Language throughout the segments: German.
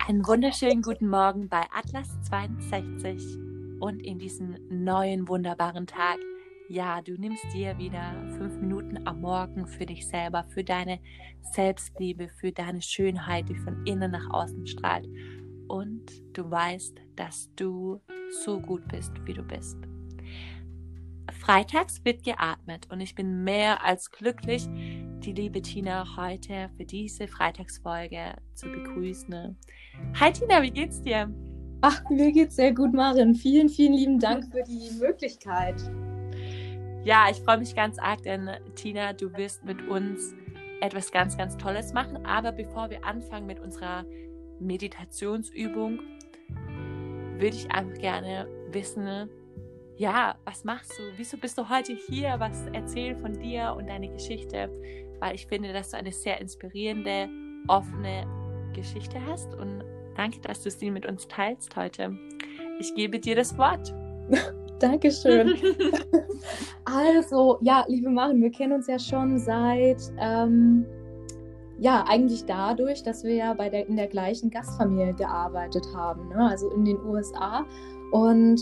Einen wunderschönen guten Morgen bei Atlas 62 und in diesem neuen wunderbaren Tag. Ja, du nimmst dir wieder 5 Minuten am Morgen für dich selber, für deine Selbstliebe, für deine Schönheit, die von innen nach außen strahlt. Und du weißt, dass du so gut bist, wie du bist. Freitags wird geatmet und ich bin mehr als glücklich, die liebe Tina heute für diese Freitagsfolge zu begrüßen. Hi Tina, wie geht's dir? Ach, mir geht's sehr gut, Maren. Vielen, vielen lieben Dank für die Möglichkeit. Ja, ich freue mich ganz arg, denn Tina, du wirst mit uns etwas ganz, ganz Tolles machen. Aber bevor wir anfangen mit unserer Meditationsübung, würde ich einfach gerne wissen, ja, was machst du? Wieso bist du heute hier? Was erzähl von dir und deine Geschichte? Weil ich finde, dass du eine sehr inspirierende, offene Geschichte hast und danke, dass du sie mit uns teilst heute. Ich gebe dir das Wort. Dankeschön. Also, ja, liebe Maren, wir kennen uns ja schon seit, eigentlich dadurch, dass wir ja in der gleichen Gastfamilie gearbeitet haben, ne? Also in den USA. Und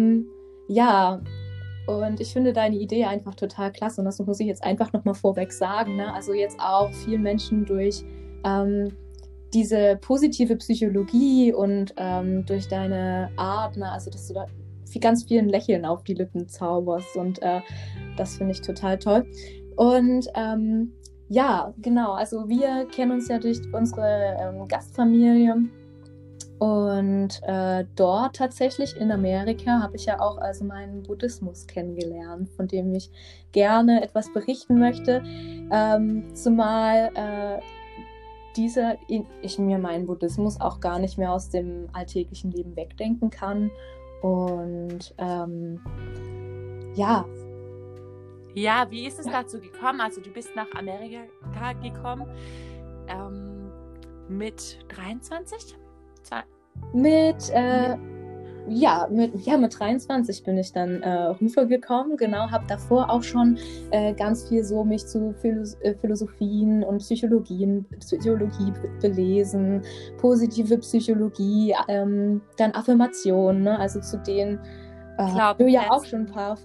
und ich finde deine Idee einfach total klasse und das muss ich jetzt einfach nochmal vorweg sagen, ne? Also jetzt auch vielen Menschen durch diese positive Psychologie und durch deine Art, ne? Also dass du da ganz vielen Lächeln auf die Lippen zauberst und das finde ich total toll. Und genau, also wir kennen uns ja durch unsere Gastfamilie. Und dort tatsächlich in Amerika habe ich ja auch also meinen Buddhismus kennengelernt, von dem ich gerne etwas berichten möchte, zumal ich mir meinen Buddhismus auch gar nicht mehr aus dem alltäglichen Leben wegdenken kann. Und Ja, wie ist es dazu gekommen? Also du bist nach Amerika gekommen mit 23? Mit 23 bin ich dann rübergekommen, genau, habe davor auch schon ganz viel so mich zu Philosophien und Psychologie belesen, positive Psychologie, dann Affirmationen, ne? Also zu denen du ja auch schon ein paar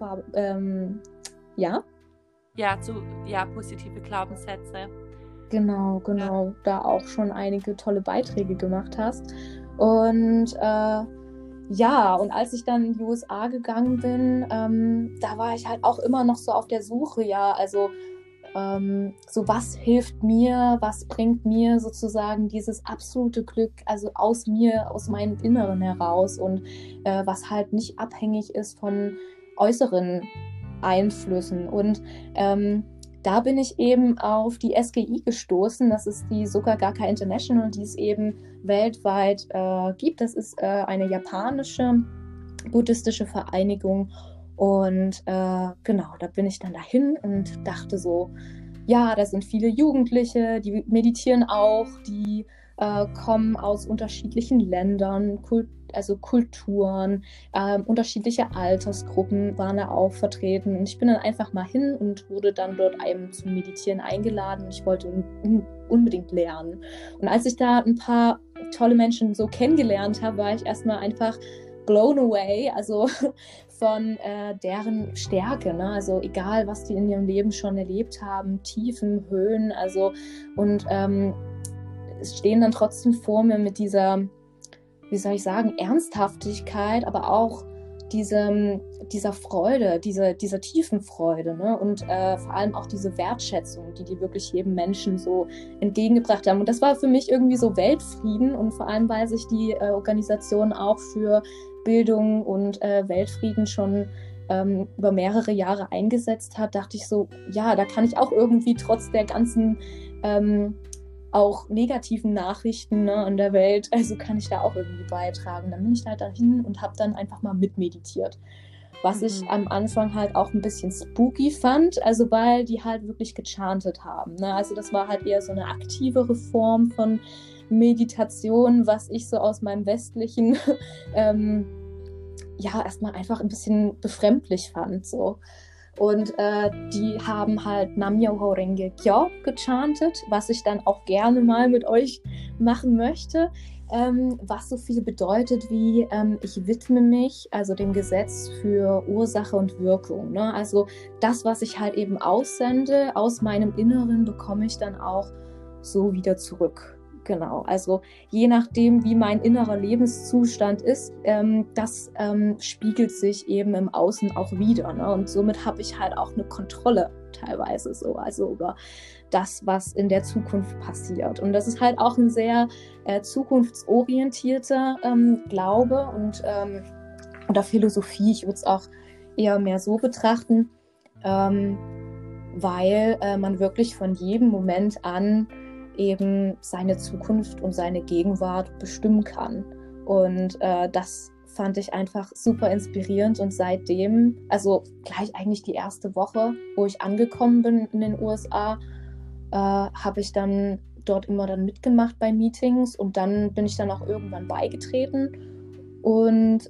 positive Glaubenssätze. Genau, da auch schon einige tolle Beiträge gemacht hast. Und und als ich dann in die USA gegangen bin, da war ich halt auch immer noch so auf der Suche, so was hilft mir, was bringt mir sozusagen dieses absolute Glück, also aus mir, aus meinem Inneren heraus und was halt nicht abhängig ist von äußeren Einflüssen. Und da bin ich eben auf die SGI gestoßen, das ist die Soka Gakkai International, die es eben weltweit gibt. Das ist eine japanische buddhistische Vereinigung und genau, da bin ich dann dahin und dachte so, ja, da sind viele Jugendliche, die meditieren auch, die kommen aus unterschiedlichen Ländern, Kulturen, unterschiedliche Altersgruppen waren da auch vertreten. Und ich bin dann einfach mal hin und wurde dann dort eben zum Meditieren eingeladen. Ich wollte unbedingt lernen. Und als ich da ein paar tolle Menschen so kennengelernt habe, war ich erstmal einfach blown away, also von deren Stärke, ne? Also egal, was die in ihrem Leben schon erlebt haben, Tiefen, Höhen, also und stehen dann trotzdem vor mir mit dieser, wie soll ich sagen, Ernsthaftigkeit, aber auch dieser Freude, dieser tiefen Freude, ne? Und vor allem auch diese Wertschätzung, die wirklich jedem Menschen so entgegengebracht haben. Und das war für mich irgendwie so Weltfrieden und vor allem, weil sich die Organisation auch für Bildung und Weltfrieden schon über mehrere Jahre eingesetzt hat, dachte ich so, ja, da kann ich auch irgendwie trotz der ganzen auch negativen Nachrichten, ne, in der Welt, also kann ich da auch irgendwie beitragen. Dann bin ich halt dahin und habe dann einfach mal mitmeditiert. Was ich am Anfang halt auch ein bisschen spooky fand, also weil die halt wirklich gechantet haben, ne? Also das war halt eher so eine aktivere Form von Meditation, was ich so aus meinem westlichen erstmal einfach ein bisschen befremdlich fand, so. Und die haben halt Nam-myoho Renge Kyo gechantet, was ich dann auch gerne mal mit euch machen möchte. Was so viel bedeutet wie ich widme mich, also dem Gesetz für Ursache und Wirkung. Ne? Also das, was ich halt eben aussende, aus meinem Inneren bekomme ich dann auch so wieder zurück. Genau, also je nachdem, wie mein innerer Lebenszustand ist, das spiegelt sich eben im Außen auch wieder. Ne? Und somit habe ich halt auch eine Kontrolle teilweise so, also über das, was in der Zukunft passiert. Und das ist halt auch ein sehr zukunftsorientierter Glaube oder Philosophie. Ich würde es auch eher mehr so betrachten, weil man wirklich von jedem Moment an eben seine Zukunft und seine Gegenwart bestimmen kann. Und das fand ich einfach super inspirierend und seitdem, also gleich eigentlich die erste Woche, wo ich angekommen bin in den USA, habe ich dann dort immer dann mitgemacht bei Meetings und dann bin ich dann auch irgendwann beigetreten und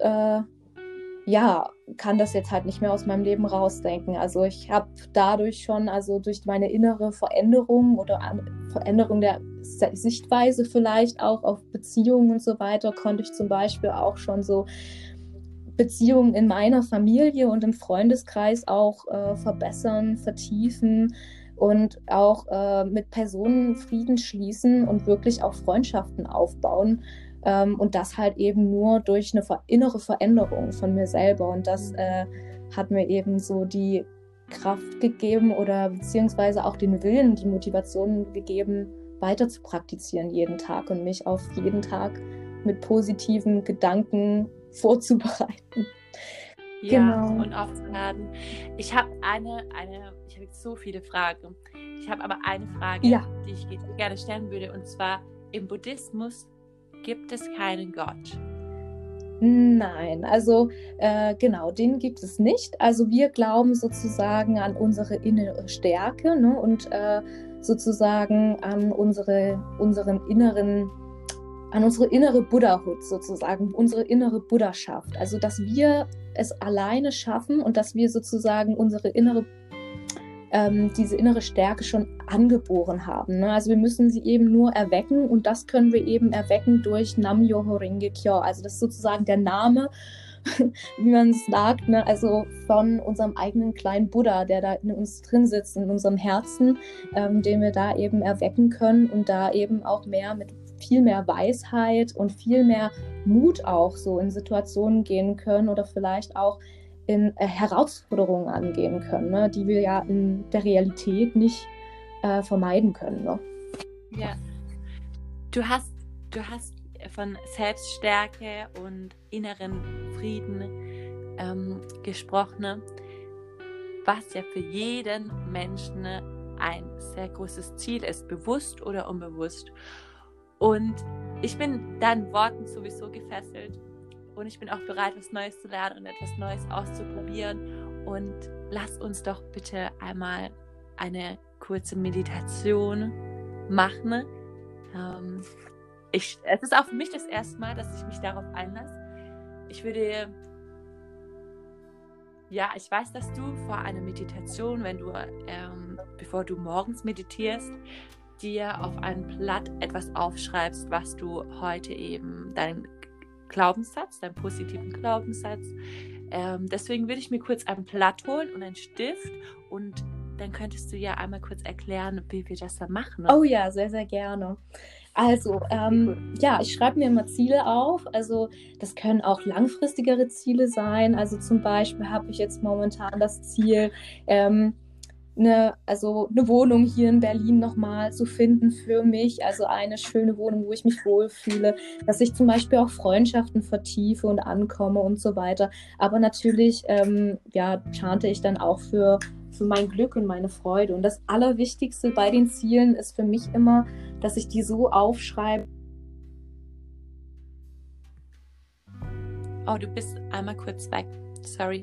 kann das jetzt halt nicht mehr aus meinem Leben rausdenken. Also ich habe dadurch schon, also durch meine innere Veränderung oder Veränderung der Sichtweise vielleicht auch auf Beziehungen und so weiter, konnte ich zum Beispiel auch schon so Beziehungen in meiner Familie und im Freundeskreis auch verbessern, vertiefen und auch mit Personen Frieden schließen und wirklich auch Freundschaften aufbauen. Und das halt eben nur durch eine innere Veränderung von mir selber. Und das hat mir eben so die Kraft gegeben oder beziehungsweise auch den Willen, die Motivation gegeben, weiter zu praktizieren jeden Tag und mich auf jeden Tag mit positiven Gedanken vorzubereiten. Ja, genau. Und aufzuladen. Ich habe ich habe jetzt so viele Fragen. Ich habe aber eine Frage, die ich gerne stellen würde, und zwar: Im Buddhismus gibt es keinen Gott? Nein, also genau, den gibt es nicht. Also wir glauben sozusagen an unsere innere Stärke, ne, und sozusagen an unsere innere Buddhahood sozusagen, unsere innere Buddhaschaft. Also dass wir es alleine schaffen und dass wir sozusagen diese innere Stärke schon angeboren haben. Ne? Also wir müssen sie eben nur erwecken und das können wir eben erwecken durch Nam-myoho Renge Kyo. Also das ist sozusagen der Name, wie man es sagt, ne? Also von unserem eigenen kleinen Buddha, der da in uns drin sitzt, in unserem Herzen, den wir da eben erwecken können und da eben auch mit viel mehr Weisheit und viel mehr Mut auch so in Situationen gehen können oder vielleicht auch in Herausforderungen angehen können, ne, die wir ja in der Realität nicht vermeiden können. Ne? Ja. Du hast von Selbststärke und inneren Frieden gesprochen, was ja für jeden Menschen ein sehr großes Ziel ist, bewusst oder unbewusst. Und ich bin deinen Worten sowieso gefesselt. Und ich bin auch bereit, was Neues zu lernen und etwas Neues auszuprobieren. Und lass uns doch bitte einmal eine kurze Meditation machen. Es ist auch für mich das erste Mal, dass ich mich darauf einlasse. Ich weiß, dass du vor einer Meditation, bevor du morgens meditierst, dir auf ein Blatt etwas aufschreibst, was du heute eben deinen positiven Glaubenssatz. Deswegen würde ich mir kurz ein Blatt holen und einen Stift und dann könntest du ja einmal kurz erklären, wie wir das dann machen. Oh ja, sehr, sehr gerne. Also, ich schreibe mir immer Ziele auf. Also, das können auch langfristigere Ziele sein. Also, zum Beispiel habe ich jetzt momentan das Ziel, eine Wohnung hier in Berlin nochmal zu finden für mich, also eine schöne Wohnung, wo ich mich wohlfühle, dass ich zum Beispiel auch Freundschaften vertiefe und ankomme und so weiter. Aber natürlich, chante ich dann auch für mein Glück und meine Freude. Und das Allerwichtigste bei den Zielen ist für mich immer, dass ich die so aufschreibe. Oh, du bist einmal kurz weg. Sorry.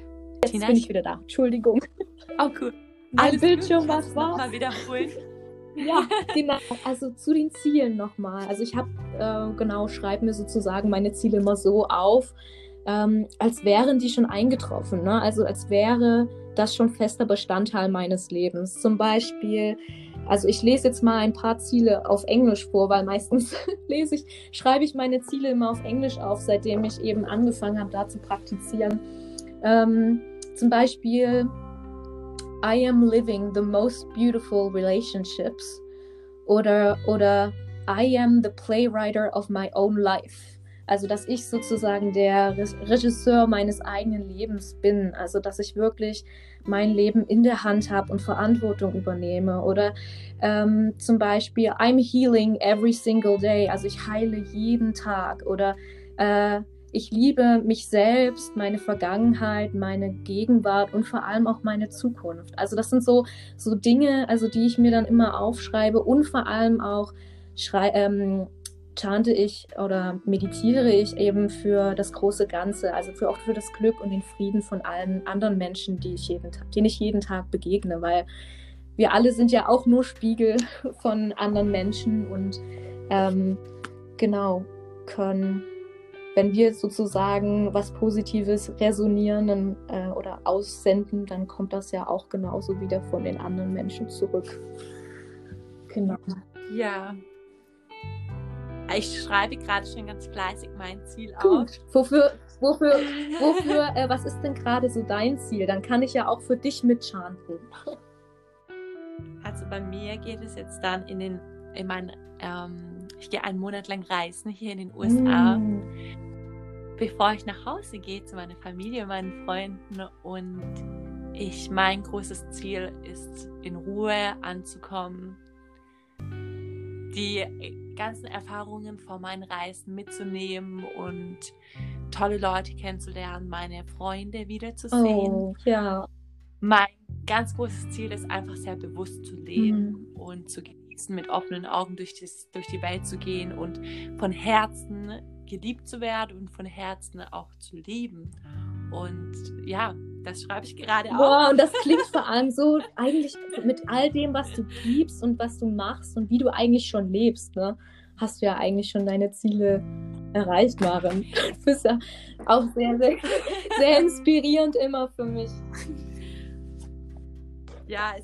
Jetzt bin ich wieder da. Entschuldigung. Oh, cool. Mein Bildschirm war schwarz. Mal wiederholen. Ja, genau. Also zu den Zielen nochmal. Also ich habe, schreibe mir sozusagen meine Ziele immer so auf, als wären die schon eingetroffen. Ne? Also als wäre das schon fester Bestandteil meines Lebens. Zum Beispiel, also ich lese jetzt mal ein paar Ziele auf Englisch vor, weil meistens schreibe ich meine Ziele immer auf Englisch auf, seitdem ich eben angefangen habe, da zu praktizieren. Zum Beispiel, I am living the most beautiful relationships oder I am the playwright of my own life. Also, dass ich sozusagen der Regisseur meines eigenen Lebens bin. Also, dass ich wirklich mein Leben in der Hand habe und Verantwortung übernehme. Oder zum Beispiel, I'm healing every single day. Also, ich heile jeden Tag. Oder ich liebe mich selbst, meine Vergangenheit, meine Gegenwart und vor allem auch meine Zukunft. Also das sind so Dinge, also die ich mir dann immer aufschreibe und vor allem auch chante ich oder meditiere ich eben für das große Ganze, also auch für das Glück und den Frieden von allen anderen Menschen, denen ich jeden Tag begegne, weil wir alle sind ja auch nur Spiegel von anderen Menschen und können, wenn wir sozusagen was Positives resonieren oder aussenden, dann kommt das ja auch genauso wieder von den anderen Menschen zurück. Genau. Ja. Ich schreibe gerade schon ganz fleißig mein Ziel Gut. auf. Was ist denn gerade so dein Ziel? Dann kann ich ja auch für dich mitchanten. Also bei mir geht es jetzt dann ich gehe einen Monat lang reisen hier in den USA, bevor ich nach Hause gehe zu meiner Familie, meinen Freunden, und mein großes Ziel ist, in Ruhe anzukommen, die ganzen Erfahrungen von meinen Reisen mitzunehmen und tolle Leute kennenzulernen, meine Freunde wiederzusehen. Oh, ja. Mein ganz großes Ziel ist einfach sehr bewusst zu leben und zu genießen, mit offenen Augen durch die Welt zu gehen und von Herzen geliebt zu werden und von Herzen auch zu lieben. Und ja, das schreibe ich gerade auf. Wow, und das klingt vor allem so eigentlich mit all dem, was du gibst und was du machst und wie du eigentlich schon lebst, ne? Hast du ja eigentlich schon deine Ziele erreicht, Maren. Du bist ja auch sehr, sehr, sehr inspirierend immer für mich. Ja,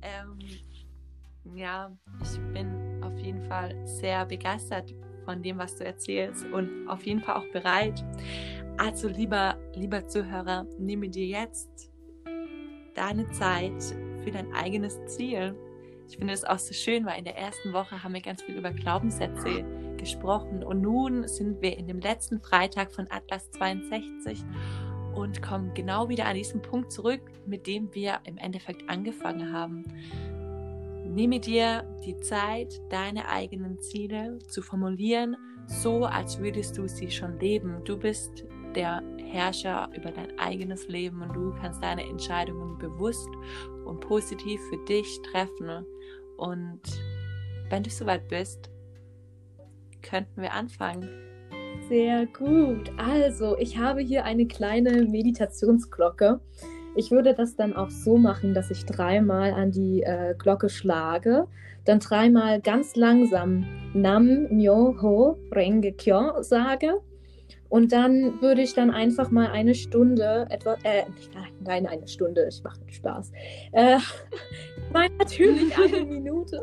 ich bin auf jeden Fall sehr begeistert von dem, was du erzählst und auf jeden Fall auch bereit. Also lieber Zuhörer, nehme dir jetzt deine Zeit für dein eigenes Ziel. Ich finde es auch so schön, weil in der ersten Woche haben wir ganz viel über Glaubenssätze gesprochen und nun sind wir in dem letzten Freitag von Atlas 62 und kommen genau wieder an diesen Punkt zurück, mit dem wir im Endeffekt angefangen haben. Nehme dir die Zeit, deine eigenen Ziele zu formulieren, so als würdest du sie schon leben. Du bist der Herrscher über dein eigenes Leben und du kannst deine Entscheidungen bewusst und positiv für dich treffen. Und wenn du soweit bist, könnten wir anfangen. Sehr gut. Also, ich habe hier eine kleine Meditationsglocke. Ich würde das dann auch so machen, dass ich 3-mal an die Glocke schlage, dann 3-mal ganz langsam Nam Myoho Renge Kyo sage und dann würde ich dann einfach mal eine Stunde eine Stunde, ich mache Spaß. Nein, natürlich eine Minute.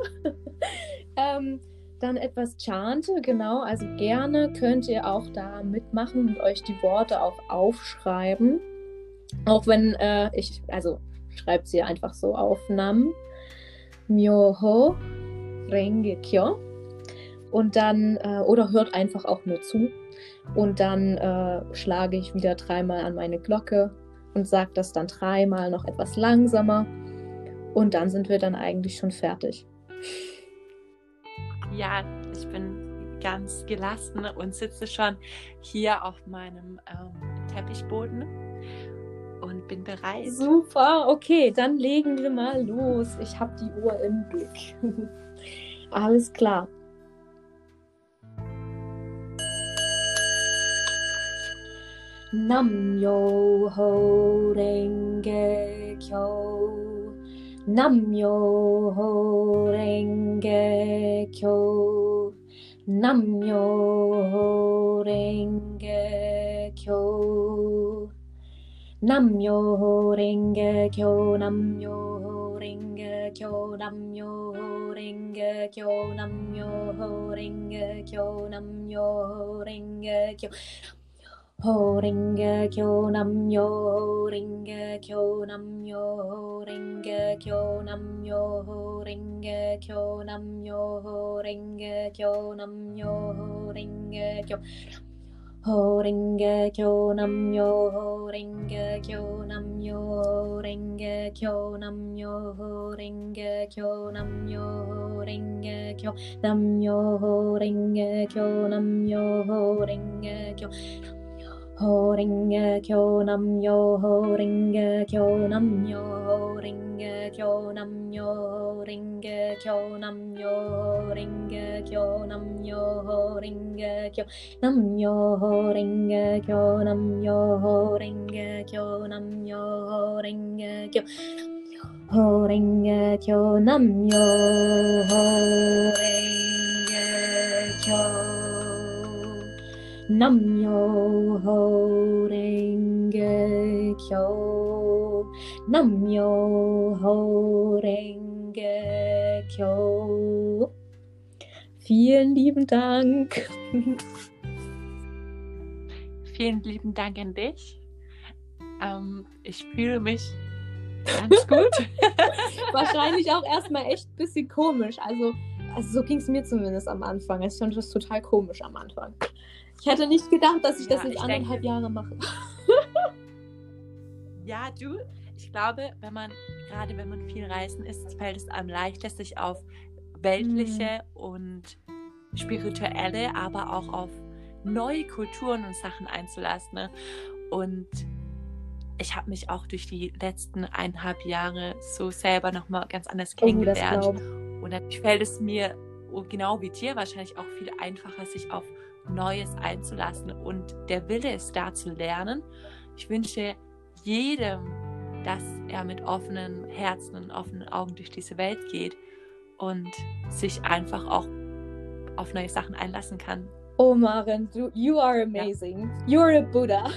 Dann etwas chante, genau, also gerne könnt ihr auch da mitmachen und euch die Worte auch aufschreiben. Auch wenn schreibt sie einfach so auf Nam Myoho Renge Kyo und dann, oder hört einfach auch nur zu und dann schlage ich wieder 3-mal an meine Glocke und sage das dann 3-mal noch etwas langsamer und dann sind wir dann eigentlich schon fertig. Ja, ich bin ganz gelassen und sitze schon hier auf meinem Teppichboden und bin bereit. Super, okay, dann legen wir mal los. Ich habe die Uhr im Blick. Alles klar. Nam Myoho Renge Kyo. Nam-myoho Renge Kyo. Nam-myoho Renge Kyo. Nam-myoho Renge Kyo. Nam-myoho Renge Kyo. Nam-myoho Renge Kyo. Nam-myoho Renge Kyo. Nam-myoho Renge Kyo. Ho Renge Kyo. Nam-myoho Renge Kyo. Nam-myoho Renge Kyo. Nam-myoho Renge Kyo. Nam-myoho Renge Kyo. Nam-myoho Renge Kyo. Ho Renge Kyo. Nam-myoho Renge Kyo. Nam-myoho Renge Kyo. Nam-myoho Renge Kyo. Nam-myoho Renge Kyo. Nam-myoho Renge Kyo. Nam-myoho Renge Kyo. Ho Renge Kyo. Nam-myoho Renge Kyo. Nam-myoho Renge Kyo. Nam-myoho Renge Kyo. Nam-myoho Renge Kyo. Nam-myoho Renge Kyo. Nam-myoho Renge Kyo. Nam-myoho Renge Kyo. Nam-myoho Renge Kyo. Ho Renge Kyo. Nam-myoho Renge Kyo. Nam-myoho Renge Kyo. Nam-myoho Renge Kyo. Vielen lieben Dank. Vielen lieben Dank an dich. Ich fühle mich ganz gut. Wahrscheinlich auch erstmal echt ein bisschen komisch. Also so ging es mir zumindest am Anfang. Ich fand das total komisch am Anfang. Ich hätte nicht gedacht, dass ich das jetzt 1,5 Jahre mache. Ja, ich glaube, gerade wenn man viel reisen ist, fällt es einem leichter, sich auf weltliche und spirituelle, aber auch auf neue Kulturen und Sachen einzulassen. Ne? Und ich habe mich auch durch die letzten 1,5 Jahre so selber nochmal ganz anders kennengelernt. Und dann fällt es mir, genau wie dir, wahrscheinlich auch viel einfacher, sich auf Neues einzulassen. Und der Wille ist da zu lernen. Ich wünsche jedem, dass er mit offenen Herzen und offenen Augen durch diese Welt geht und sich einfach auch auf neue Sachen einlassen kann. Oh Maren, you are amazing. Ja. You're a Buddha.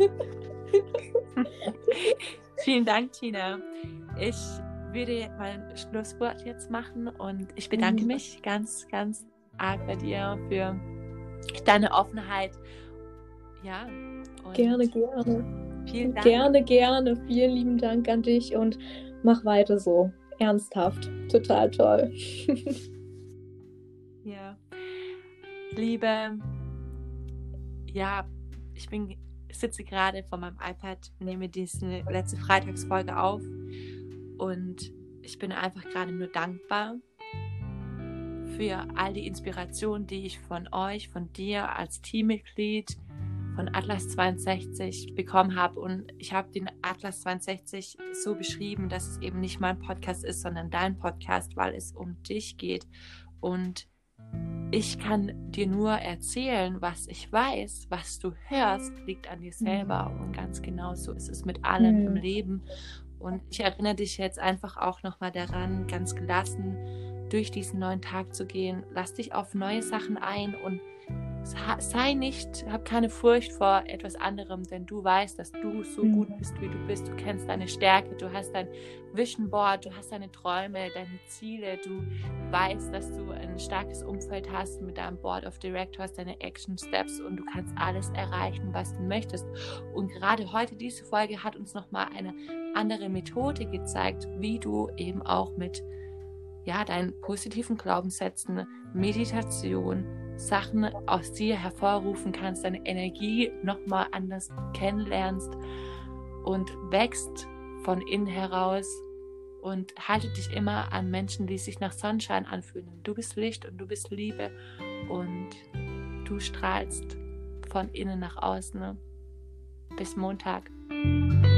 Vielen Dank, Tina. Ich würde mein Schlusswort jetzt machen und ich bedanke mich ganz, ganz arg bei dir für deine Offenheit. Ja. Gerne. Vielen Dank. Gerne. Vielen lieben Dank an dich und mach weiter so. Ernsthaft. Total toll. Ja. Liebe, ich sitze gerade vor meinem iPad, nehme diese letzte Freitagsfolge auf und ich bin einfach gerade nur dankbar für all die Inspiration, die ich von euch, von dir als Teammitglied von Atlas 62 bekommen habe. Und ich habe den Atlas 62 so beschrieben, dass es eben nicht mein Podcast ist, sondern dein Podcast, weil es um dich geht. Und ich kann dir nur erzählen, was ich weiß, was du hörst, liegt an dir selber. Und ganz genau so ist es mit allem im Leben. Und ich erinnere dich jetzt einfach auch nochmal daran, ganz gelassen durch diesen neuen Tag zu gehen. Lass dich auf neue Sachen ein und hab keine Furcht vor etwas anderem, denn du weißt, dass du so gut bist, wie du bist. Du kennst deine Stärke, du hast dein Vision Board, du hast deine Träume, deine Ziele, du weißt, dass du ein starkes Umfeld hast mit deinem Board of Directors, deine Action Steps und du kannst alles erreichen, was du möchtest. Und gerade heute, diese Folge hat uns nochmal eine andere Methode gezeigt, wie du eben auch mit deinen positiven Glaubenssätzen, Meditation, Sachen aus dir hervorrufen kannst, deine Energie nochmal anders kennenlernst und wächst von innen heraus und halte dich immer an Menschen, die sich nach Sonnenschein anfühlen. Du bist Licht und du bist Liebe und du strahlst von innen nach außen. Bis Montag.